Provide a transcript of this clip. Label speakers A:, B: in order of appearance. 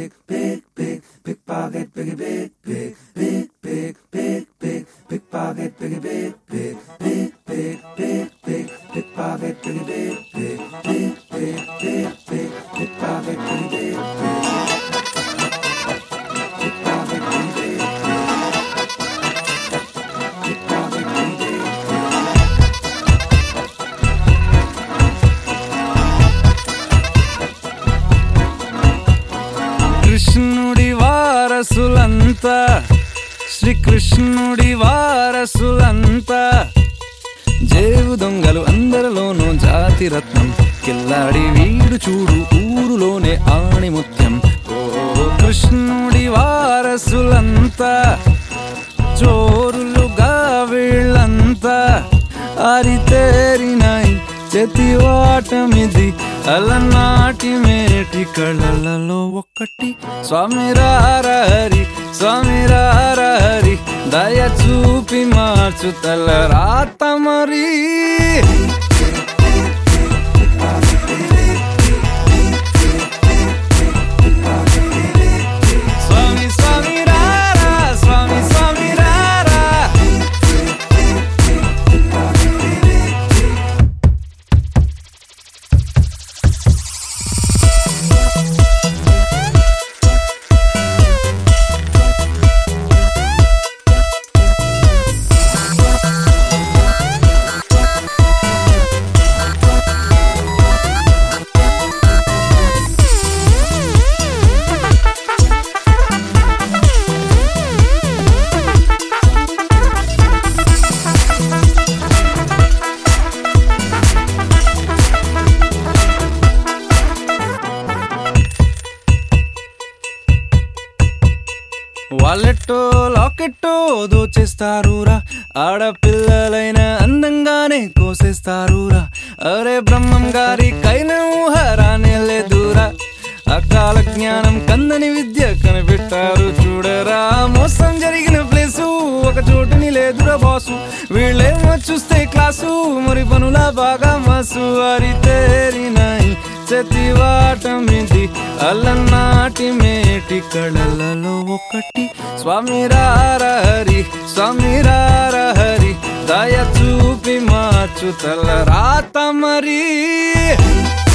A: pickpocket, pickpocket, pickpocket,
B: కృష్ణుడి వారసులంతా శ్రీకృష్ణుడి వారసులంతా జేవు దొంగలు అందరిలోనూ జాతి రత్నం కిల్లాడి వీడు చూడు ఊరులోనే ఆణిముత్యం ఓ కృష్ణుడి వారసులంతా చోరులుగా వీళ్ళంతా అరితేరినాయి చేతివాటమిది అలనాటి మేటి కళ్ళలలో ఒక్కటి స్వామి రారహరి స్వామి రారహరి దయ చూపి మార్చు తల రాత మరి స్వామి స్వామి రారా స్వామి స్వామి రారా వాళ్ళెట్టో లాకెట్టో దోచేస్తారురా ఆడపిల్లలైన అందంగానే కోసేస్తారురా అరే బ్రహ్మం గారి కైన ఊహరానే లేదురా అకాల జ్ఞానం కందని విద్య కనిపెట్టారు చూడరా మోసం జరిగిన ప్లేసు ఒక చోటుని లేదురా బాసు వీళ్ళేమో చూస్తే క్లాసు మరి పనుల బాగా మాసు అరితేరినాయి చేతివాటమిది అలనాటి మేటి కళలలో ఒకటి స్వామి రారహరి స్వామి రారహరి దయ చూపి మార్చు తల రాత మరి